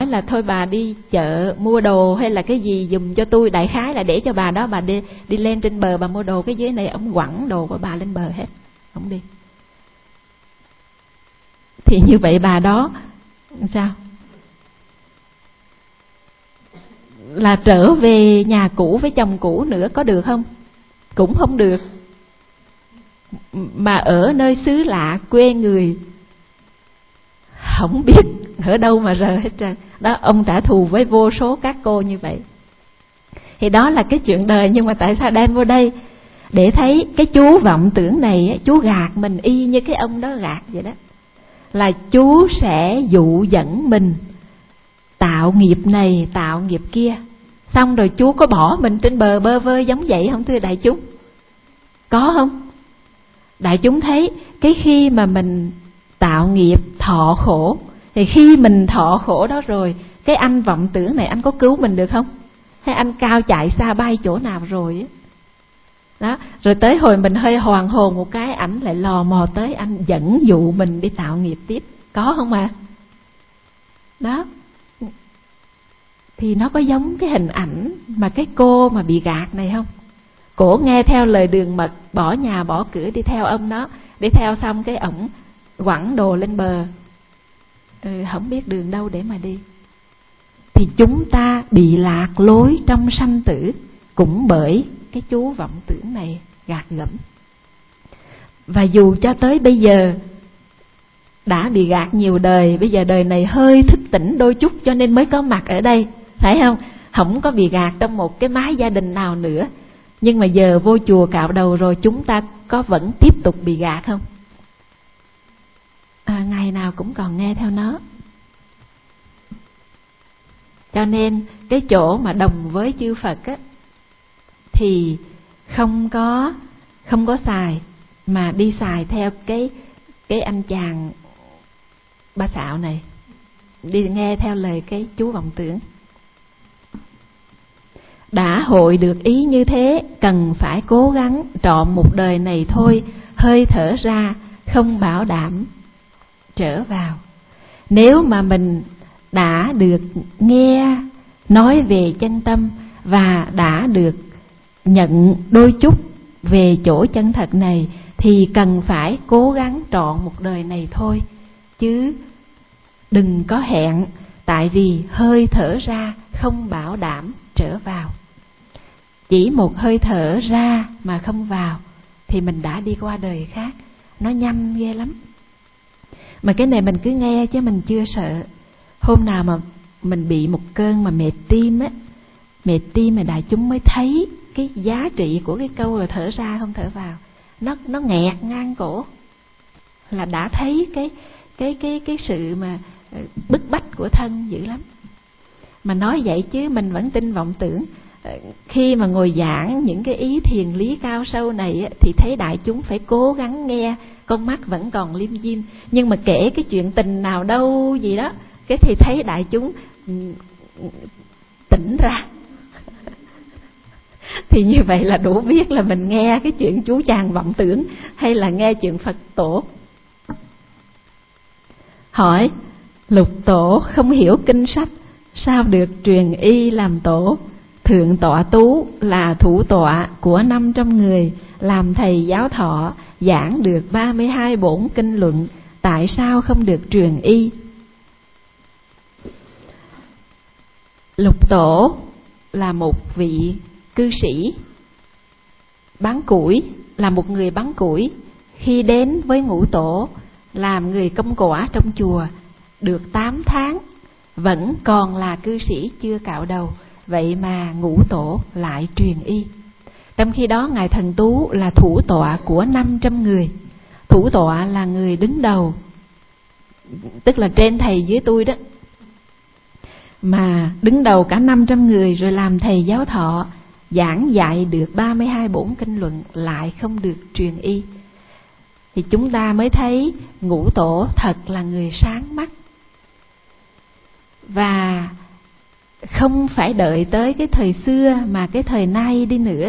là thôi bà đi chợ mua đồ hay là cái gì dùm cho tôi, đại khái là để cho bà đó bà đi lên trên bờ bà mua đồ, cái dưới này ổng quẳng đồ của bà lên bờ hết, ổng đi. Thì như vậy bà đó sao? Là trở về nhà cũ với chồng cũ nữa có được không? Cũng không được. Mà ở nơi xứ lạ quê người, không biết ở đâu mà rờ hết trơn. Đó, ông trả thù với vô số các cô như vậy. Thì đó là cái chuyện đời. Nhưng mà tại sao đem vô đây? Để thấy cái chú vọng tưởng này, chú gạt mình y như cái ông đó gạt vậy đó. Là chú sẽ dụ dẫn mình tạo nghiệp này, tạo nghiệp kia. Xong rồi chú có bỏ mình trên bờ bơ vơ giống vậy không thưa đại chúng? Có không? Đại chúng thấy cái khi mà mình tạo nghiệp thọ khổ, thì khi mình thọ khổ đó rồi, cái anh vọng tưởng này anh có cứu mình được không? Hay anh cao chạy xa bay chỗ nào rồi đó. Rồi tới hồi mình hơi hoàn hồn một cái, ảnh lại lò mò tới, anh dẫn dụ mình đi tạo nghiệp tiếp. Có không ạ? Đó. Thì nó có giống cái hình ảnh mà cái cô mà bị gạt này không? Cổ nghe theo lời đường mật, bỏ nhà bỏ cửa đi theo ông đó. Đi theo xong cái ổng quẳng đồ lên bờ, không biết đường đâu để mà đi. Thì chúng ta bị lạc lối trong sanh tử cũng bởi cái chú vọng tưởng này gạt gẫm. Và dù cho tới bây giờ đã bị gạt nhiều đời, bây giờ đời này hơi thức tỉnh đôi chút cho nên mới có mặt ở đây, phải không? Không có bị gạt trong một cái mái gia đình nào nữa. Nhưng mà giờ vô chùa cạo đầu rồi, chúng ta có vẫn tiếp tục bị gạt không? Ngày nào cũng còn nghe theo nó. Cho nên cái chỗ mà đồng với chư Phật á, thì không có xài, mà đi xài theo cái anh chàng ba xạo này, đi nghe theo lời cái chú vọng tưởng. Đã hội được ý như thế, cần phải cố gắng trọn một đời này thôi, hơi thở ra không bảo đảm trở vào. Nếu mà mình đã được nghe nói về chân tâm và đã được nhận đôi chút về chỗ chân thật này, thì cần phải cố gắng trọn một đời này thôi, chứ đừng có hẹn. Tại vì hơi thở ra không bảo đảm trở vào. Chỉ một hơi thở ra mà không vào thì mình đã đi qua đời khác. Nó nhanh ghê lắm. Mà cái này mình cứ nghe chứ mình chưa sợ. Hôm nào mà mình bị một cơn mà mệt tim á, mệt tim mà đại chúng mới thấy cái giá trị của cái câu là thở ra không thở vào. Nó nghẹt ngang cổ, là đã thấy cái sự mà bức bách của thân dữ lắm. Mà nói vậy chứ mình vẫn tin vọng tưởng. Khi mà ngồi giảng những cái ý thiền lý cao sâu này thì thấy đại chúng phải cố gắng nghe, con mắt vẫn còn liêm diêm. Nhưng mà kể cái chuyện tình nào đâu gì đó, cái thì thấy đại chúng tỉnh ra. Thì như vậy là đủ biết là mình nghe cái chuyện chú chàng vọng tưởng hay là nghe chuyện Phật tổ. Hỏi: Lục tổ không hiểu kinh sách, sao được truyền y làm tổ? Thượng tọa Tú là thủ tọa của 500 người, làm thầy giáo thọ, giảng được 32 bổn kinh luận, tại sao không được truyền y? Lục tổ là một vị cư sĩ bán củi, là một người bán củi. Khi đến với Ngũ Tổ làm người công quả trong chùa được 8 tháng, vẫn còn là cư sĩ chưa cạo đầu. Vậy mà Ngũ Tổ lại truyền y. Trong khi đó Ngài Thần Tú là thủ tọa của 500 người. Thủ tọa là người đứng đầu, tức là trên thầy dưới tôi đó, mà đứng đầu cả 500 người, rồi làm thầy giáo thọ, giảng dạy được 32 bổn kinh luận, lại không được truyền y. Thì chúng ta mới thấy Ngũ Tổ thật là người sáng mắt. Và không phải đợi tới cái thời xưa mà cái thời nay đi nữa,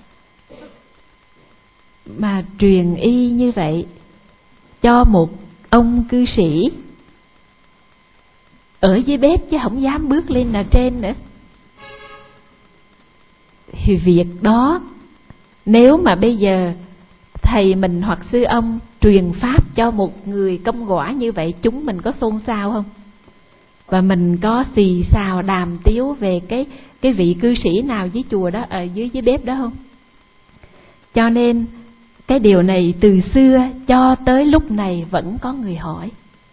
mà truyền y như vậy cho một ông cư sĩ ở dưới bếp chứ không dám bước lên là trên nữa. Thì việc đó, nếu mà bây giờ thầy mình hoặc sư ông truyền pháp cho một người công quả như vậy, chúng mình có xôn xao không? Và mình có xì xào đàm tiếu về cái vị cư sĩ nào dưới chùa đó, ở dưới bếp đó không? Cho nên cái điều này từ xưa cho tới lúc này vẫn có người hỏi.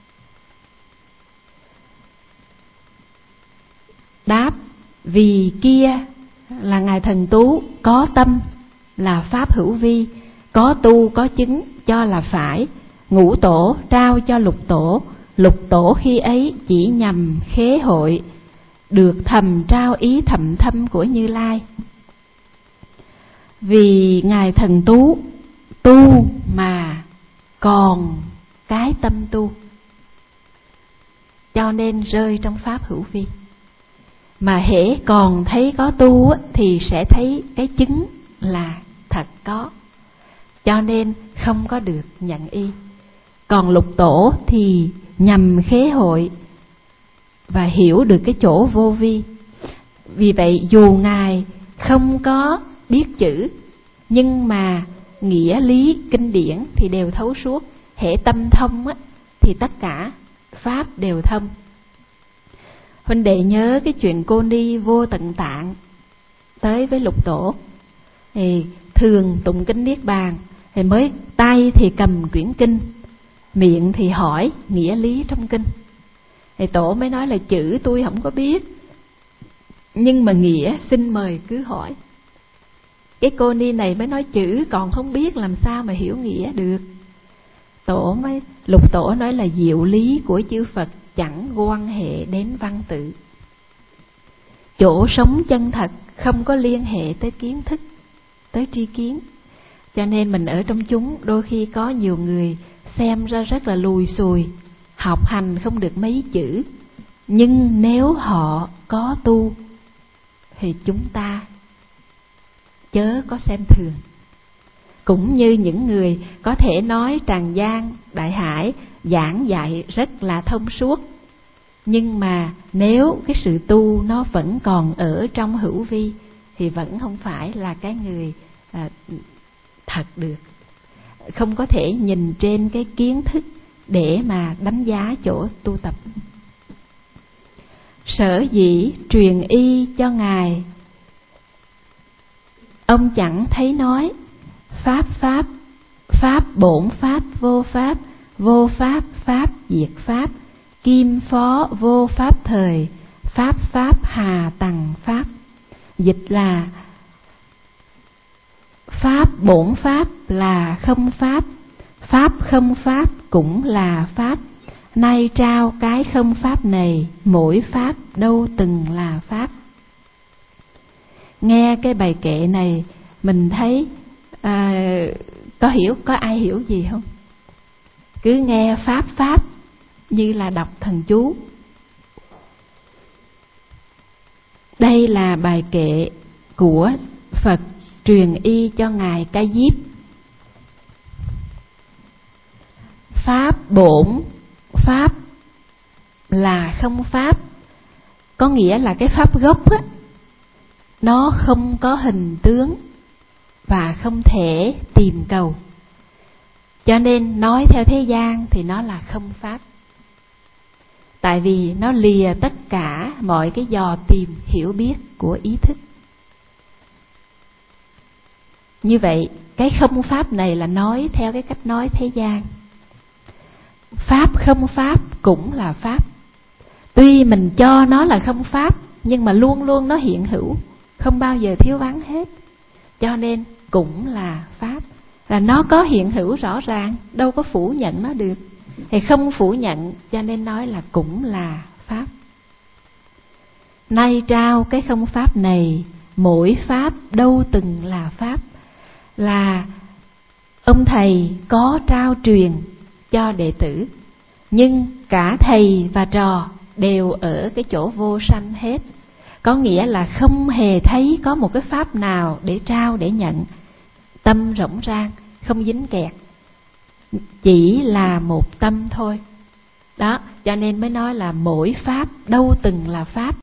Đáp: vì kia là Ngài Thần Tú có tâm là pháp hữu vi, có tu có chứng cho là phải. Ngũ tổ trao cho lục tổ, lục tổ khi ấy chỉ nhằm khế hội, được thầm trao ý thầm thâm của Như Lai. Vì Ngài Thần Tú tu mà còn cái tâm tu, cho nên rơi trong pháp hữu vi. Mà hễ còn thấy có tu thì sẽ thấy cái chứng là thật có, cho nên không có được nhận y. Còn lục tổ thì nhằm khế hội và hiểu được cái chỗ vô vi. Vì vậy dù Ngài không có biết chữ, nhưng mà nghĩa lý kinh điển thì đều thấu suốt. Hễ tâm thông thì tất cả pháp đều thông. Huynh đệ nhớ cái chuyện cô Ni Vô Tận Tạng tới với lục tổ, thì thường tụng kinh Niết Bàn, thì mới tay thì cầm quyển kinh, miệng thì hỏi nghĩa lý trong kinh. Thì tổ mới nói là chữ tôi không có biết, nhưng mà nghĩa xin mời cứ hỏi. Cái cô Ni này mới nói chữ còn không biết làm sao mà hiểu nghĩa được. Lục tổ nói là diệu lý của chư Phật chẳng quan hệ đến văn tự. Chỗ sống chân thật không có liên hệ tới kiến thức, tới tri kiến. Cho nên mình ở trong chúng đôi khi có nhiều người xem ra rất là lùi xùi, học hành không được mấy chữ, nhưng nếu họ có tu thì chúng ta chớ có xem thường. Cũng như những người có thể nói tràn gian đại hải, giảng dạy rất là thông suốt, nhưng mà nếu cái sự tu nó vẫn còn ở trong hữu vi thì vẫn không phải là cái người thật được. Không có thể nhìn trên cái kiến thức để mà đánh giá chỗ tu tập. Sở dĩ truyền y cho Ngài, ông chẳng thấy nói pháp pháp, pháp bổn pháp vô pháp, vô pháp pháp diệt pháp, kim phó vô pháp thời, pháp pháp hà tằng pháp. Dịch là pháp bổn pháp là không pháp, pháp không pháp cũng là pháp. Nay trao cái không pháp này, mỗi pháp đâu từng là pháp. Nghe cái bài kệ này mình thấy có ai hiểu gì không? Cứ nghe pháp pháp như là đọc thần chú. Đây là bài kệ của Phật truyền y cho Ngài Ca Diếp. Pháp bổn pháp là không pháp, có nghĩa là cái pháp gốc á, nó không có hình tướng và không thể tìm cầu, cho nên nói theo thế gian thì nó là không pháp. Tại vì nó lìa tất cả mọi cái dò tìm hiểu biết của ý thức. Như vậy cái không pháp này là nói theo cái cách nói thế gian. Pháp không pháp cũng là pháp. Tuy mình cho nó là không pháp, nhưng mà luôn luôn nó hiện hữu, không bao giờ thiếu vắng hết, cho nên cũng là pháp. Là nó có hiện hữu rõ ràng, đâu có phủ nhận nó được. Thì không phủ nhận, cho nên nói là cũng là pháp. Nay trao cái không pháp này, mỗi pháp đâu từng là pháp. Là ông thầy có trao truyền cho đệ tử, nhưng cả thầy và trò đều ở cái chỗ vô sanh hết. Có nghĩa là không hề thấy có một cái pháp nào để trao để nhận. Tâm rỗng rang, không dính kẹt, chỉ là một tâm thôi. Đó, cho nên mới nói là mỗi pháp đâu từng là pháp.